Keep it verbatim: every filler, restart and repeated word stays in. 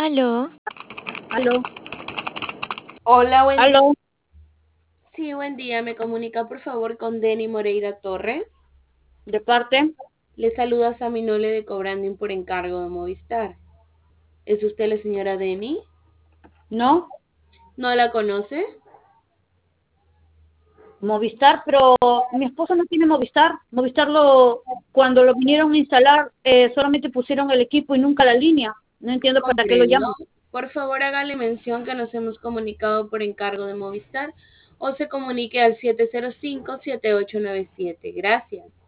Aló, Aló, Hola, buen día. aló, Sí, buen día. Me comunica por favor con Denny Moreira Torre. de parte, Le saluda Sami Nole de Cobranding por encargo de Movistar. ¿Es usted la señora Denny? ¿no? ¿No la conoce? Movistar, pero mi esposo no tiene Movistar. Movistar lo, cuando lo vinieron a instalar, eh, solamente pusieron el equipo y nunca la línea. No entiendo para qué lo Comprendo. llaman. Por favor, hágale mención que nos hemos comunicado por encargo de Movistar o se comunique al siete cero cinco, siete ocho nueve siete. Gracias.